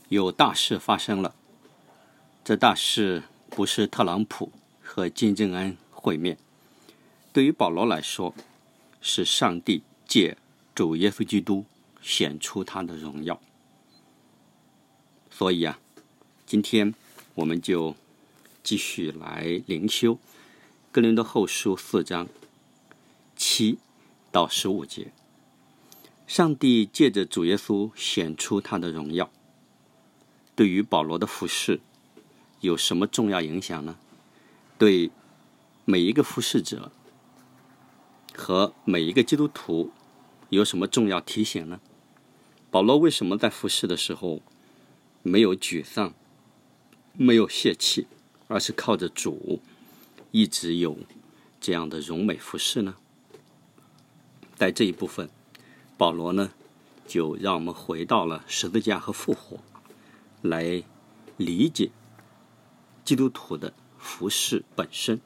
有大事发生了。这大事不是特朗普和金正恩会面，对于保罗来说，是上帝借主耶稣基督显出他的荣耀。所以今天我们就继续来灵修哥林多后书4章7到15节。上帝借着主耶稣显出他的荣耀，对于保罗的服事有什么重要影响呢？对每一个服事者和每一个基督徒有什么重要提醒呢？保罗为什么在服事的时候没有沮丧，没有泄气，而是靠着主一直有这样的荣美服事呢？在这一部分，保罗呢就让我们回到了十字架和复活，来理解基督徒的服事本身。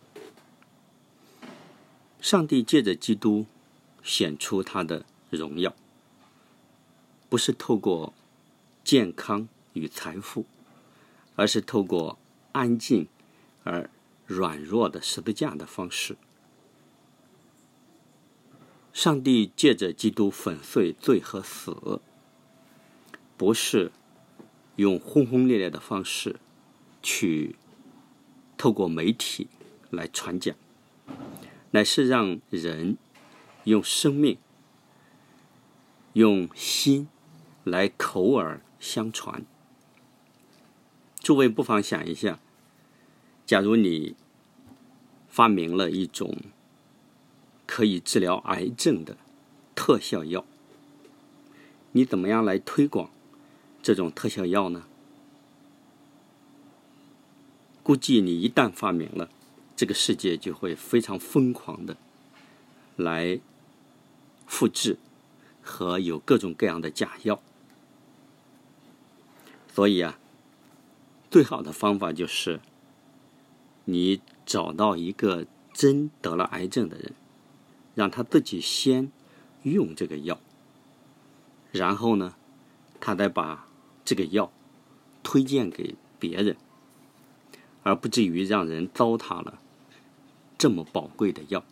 上帝借着基督显出他的荣耀，不是透过健康与财富，而是透过安静而软弱的十字架的方式。上帝借着基督粉碎罪和死，不是用轰轰烈烈的方式去透过媒体来传讲，乃是让人用生命用心来口耳相传。诸位不妨想一下，假如你发明了一种可以治疗癌症的特效药，你怎么样来推广这种特效药呢？估计你一旦发明了，这个世界就会非常疯狂的来复制和有各种各样的假药。所以最好的方法就是你找到一个真得了癌症的人，让他自己先用这个药，然后呢，他再把这个药推荐给别人，而不至于让人糟蹋了这么宝贵的药。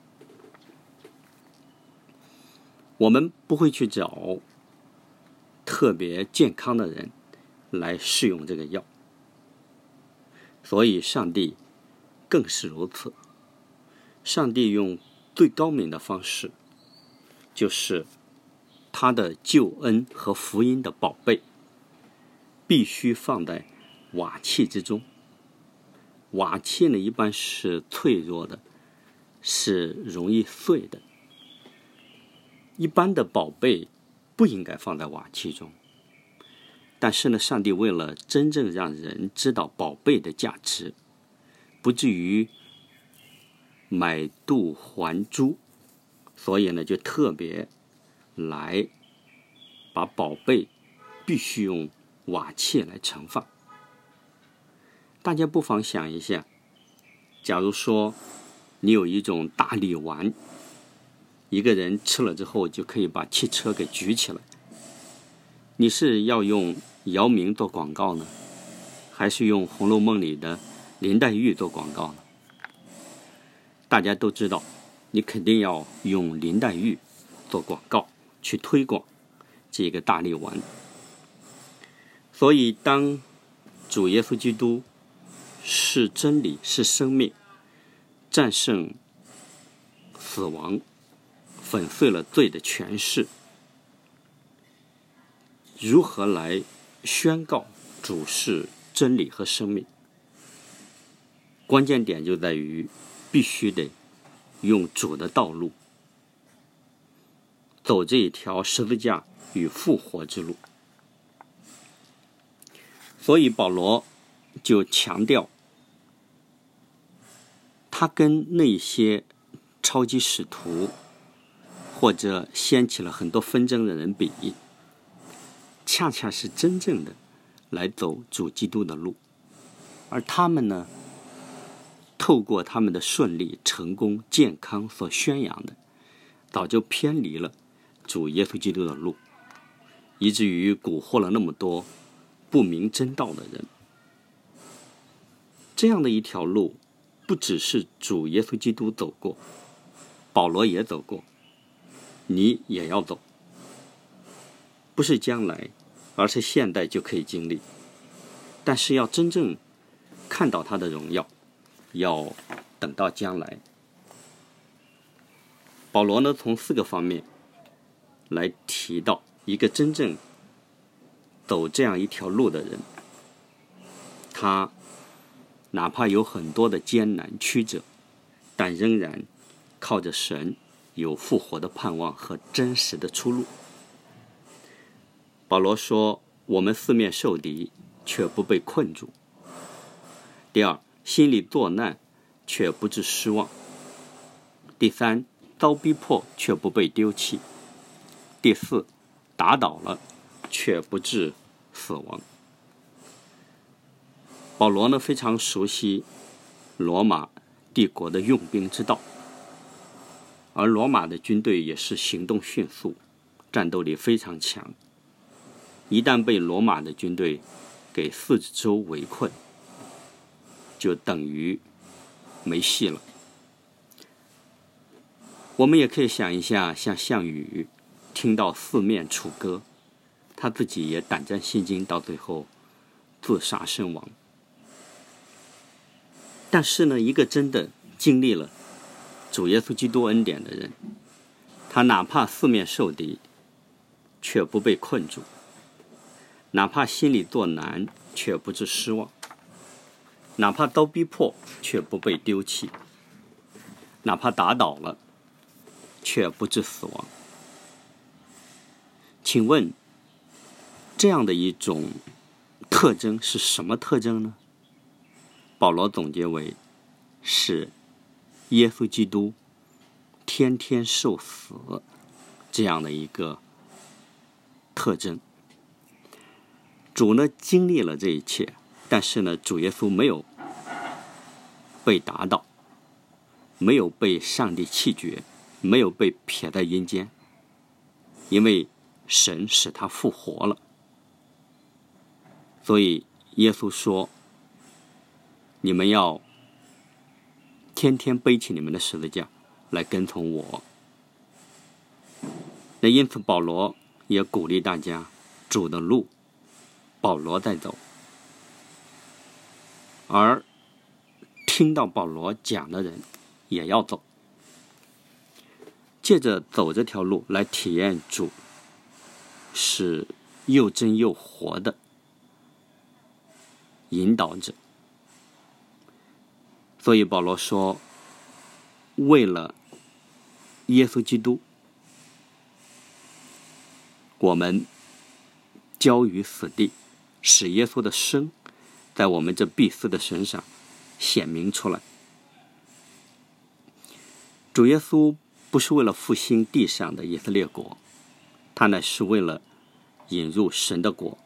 我们不会去找特别健康的人来试用这个药，所以上帝更是如此。上帝用最高明的方式，就是他的救恩和福音的宝贝必须放在瓦器之中。瓦器呢，一般是脆弱的，是容易碎的。一般的宝贝不应该放在瓦器中，但是呢，上帝为了真正让人知道宝贝的价值，不至于买椟还珠，所以呢，就特别来把宝贝必须用瓦器来盛放。大家不妨想一下，假如说你有一种大力丸，一个人吃了之后就可以把汽车给举起来，你是要用姚明做广告呢，还是用《红楼梦》里的林黛玉做广告呢？大家都知道，你肯定要用林黛玉做广告，去推广这个大力丸。所以当主耶稣基督是真理，是生命，战胜死亡，粉碎了罪的权势，如何来宣告主是真理和生命？关键点就在于必须得用主的道路，走这一条十字架与复活之路。所以保罗就强调，他跟那些超级使徒或者掀起了很多纷争的人比，恰恰是真正的来走主基督的路，而他们呢，透过他们的顺利、成功、健康所宣扬的，早就偏离了主耶稣基督的路，以至于蛊惑了那么多不明真道的人。这样的一条路，不只是主耶稣基督走过，保罗也走过，你也要走。不是将来，而是现在就可以经历。但是要真正看到他的荣耀，要等到将来。保罗呢，从4个方面来提到一个真正走这样一条路的人，他哪怕有很多的艰难曲折，但仍然靠着神有复活的盼望和真实的出路。保罗说，我们四面受敌，却不被困住。第二，心里作难，却不致失望。第三，遭逼迫，却不被丢弃。第四，打倒了，却不致死亡。保罗呢，非常熟悉罗马帝国的用兵之道，而罗马的军队也是行动迅速，战斗力非常强。一旦被罗马的军队给四周围困，就等于没戏了。我们也可以想一下，像项羽听到四面楚歌，他自己也胆战心惊，到最后自杀身亡。但是呢，一个真的经历了主耶稣基督恩典的人，他哪怕四面受敌，却不被困住；哪怕心里作难，却不致失望；哪怕遭逼迫，却不被丢弃；哪怕打倒了，却不致死亡。请问，这样的一种特征是什么特征呢？保罗总结为，是耶稣基督天天受死这样的一个特征。主呢，经历了这一切，但是呢，主耶稣没有被打倒，没有被上帝弃绝，没有被撇在阴间，因为神使他复活了。所以耶稣说，你们要天天背起你们的十字架来跟从我。那因此保罗也鼓励大家，主的路保罗在走，而听到保罗讲的人也要走，借着走这条路来体验主是又真又活的引导者。所以保罗说，为了耶稣基督，我们交于死地，使耶稣的生在我们这必死的身上显明出来。主耶稣不是为了复兴地上的以色列国，他乃是为了引入神的国。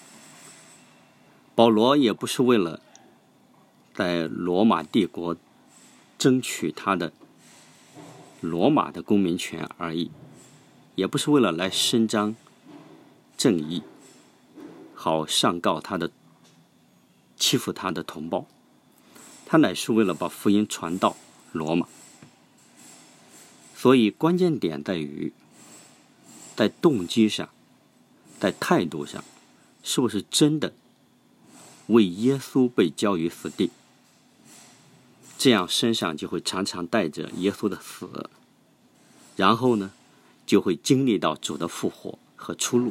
保罗也不是为了在罗马帝国争取他的罗马的公民权而已，也不是为了来伸张正义，好上告他的欺负他的同胞，他乃是为了把福音传到罗马。所以关键点在于，在动机上，在态度上，是不是真的为耶稣被交于死地，这样身上就会常常带着耶稣的死，然后呢，就会经历到主的复活和出路。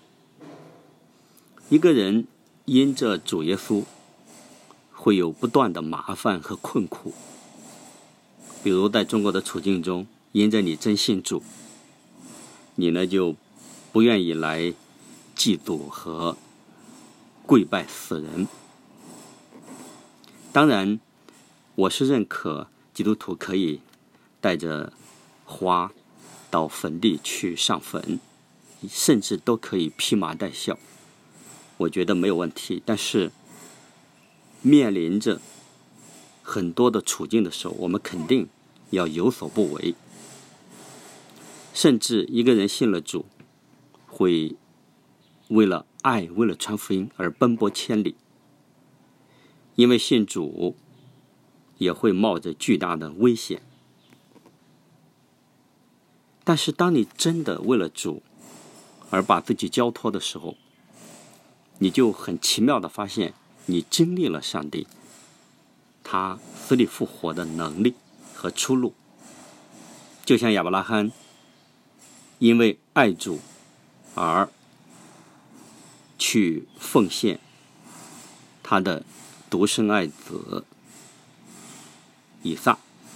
一个人因着主耶稣会有不断的麻烦和困苦，比如在中国的处境中，因着你真信主，你呢就不愿意来祭祖和跪拜死人。当然我是认可基督徒可以带着花到坟地去上坟，甚至都可以披麻戴孝，我觉得没有问题。但是面临着很多的处境的时候，我们肯定要有所不为。甚至一个人信了主，会为了爱，为了传福音而奔波千里。因为信主也会冒着巨大的危险，但是当你真的为了主而把自己交托的时候，你就很奇妙的发现，你经历了上帝他死里复活的能力和出路。就像亚伯拉罕因为爱主而去奉献他的独生爱子以撒，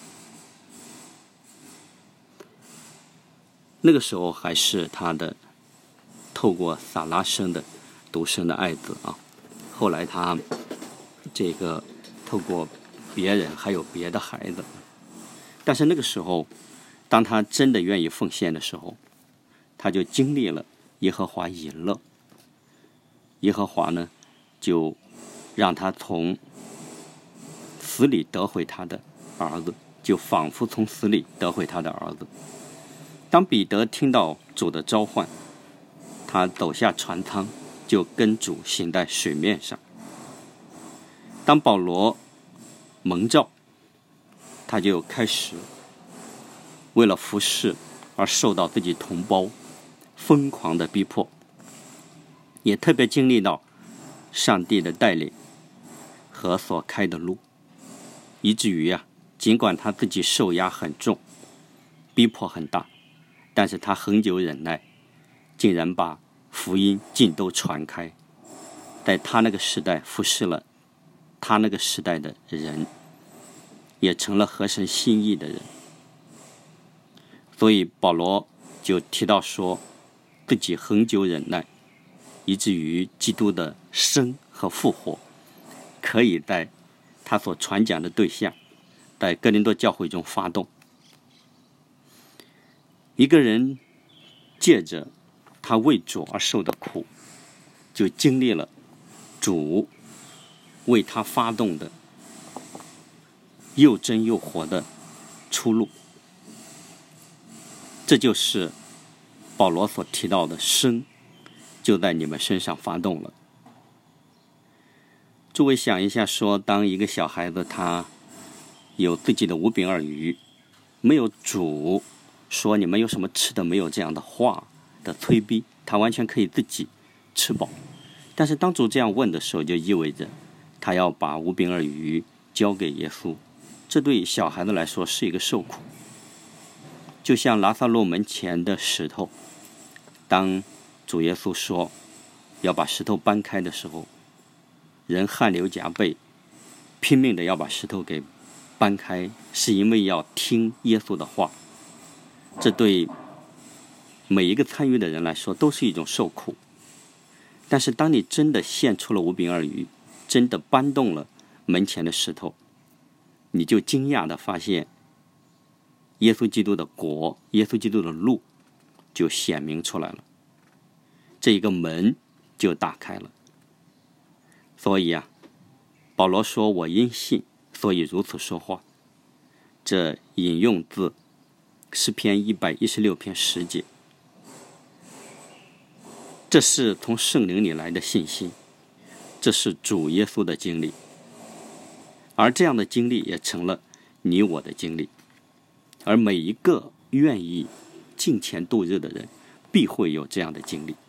那个时候还是他的透过撒拉生的独生的爱子啊。后来他这个透过别人还有别的孩子，但是那个时候当他真的愿意奉献的时候，他就经历了耶和华引乐。耶和华呢就让他从死里得回他的儿子，就仿佛从死里得回他的儿子。当彼得听到主的召唤，他走下船舱，就跟主行在水面上。当保罗蒙召，他就开始为了服侍而受到自己同胞疯狂的逼迫，也特别经历到上帝的带领和所开的路，以至于尽管他自己受压很重，逼迫很大，但是他恒久忍耐，竟然把福音尽都传开，在他那个时代服侍了他那个时代的人，也成了合神心意的人。所以保罗就提到说，自己恒久忍耐，以至于基督的生和复活可以在他所传讲的对象，在哥林多教会中发动。一个人借着他为主而受的苦，就经历了主为他发动的又真又活的出路。这就是保罗所提到的生就在你们身上发动了。诸位想一下说，当一个小孩子他有自己的五饼二鱼，没有主说你们有什么吃的没有这样的话的催逼，他完全可以自己吃饱。但是当主这样问的时候，就意味着他要把五饼二鱼交给耶稣，这对小孩子来说是一个受苦。就像拉撒路门前的石头，当主耶稣说要把石头搬开的时候，人汗流浃背，拼命的要把石头给搬开，是因为要听耶稣的话。这对每一个参与的人来说都是一种受苦。但是当你真的献出了五饼二鱼，真的搬动了门前的石头，你就惊讶的发现耶稣基督的国，耶稣基督的路就显明出来了，这一个门就打开了。所以保罗说，我因信所以如此说话，这引用自诗篇116篇10节。这是从圣灵里来的信心，这是主耶稣的经历，而这样的经历也成了你我的经历。而每一个愿意敬虔度日的人，必会有这样的经历，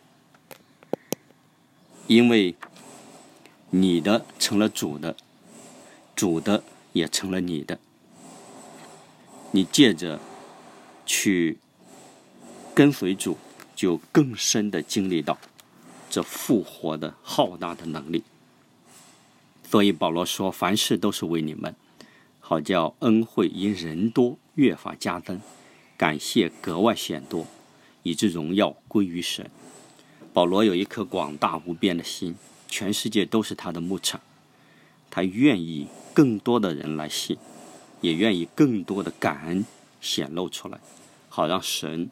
因为你的成了主的，主的也成了你的。你借着去跟随主，就更深的经历到这复活的浩大的能力。所以保罗说，凡事都是为你们，好叫恩惠因人多越发加增，感谢格外显多，以致荣耀归于神。保罗有一颗广大无边的心，全世界都是他的牧场，他愿意更多的人来信，也愿意更多的感恩显露出来，好让神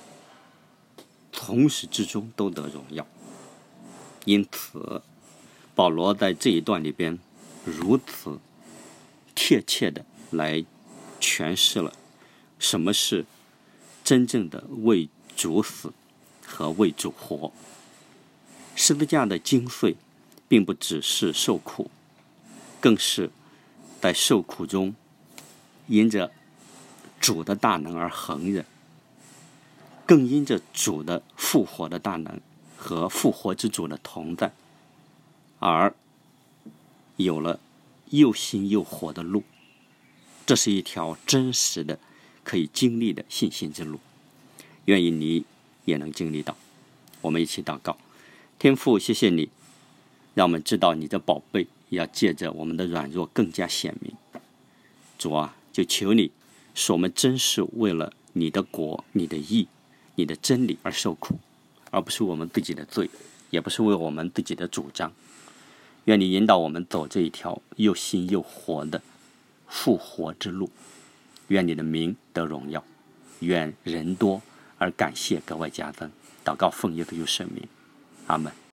从始至终都得荣耀。因此保罗在这一段里边如此贴切的来诠释了什么是真正的为主死和为主活。 十字架的精髓并不只是受苦，更是在受苦中因着主的大能而恒忍，更因着主的复活的大能和复活之主的同在，而有了又新又活的路。这是一条真实的可以经历的信心之路，愿意你也能经历到。我们一起祷告。天父，谢谢你让我们知道你的宝贝要借着我们的软弱更加显明。主啊，就求你使我们真是为了你的国、你的义、你的真理而受苦，而不是我们自己的罪，也不是为我们自己的主张。愿你引导我们走这一条又新又活的复活之路。愿你的名得荣耀，愿人多而感谢格外加增。祷告奉耶稣圣名，阿们。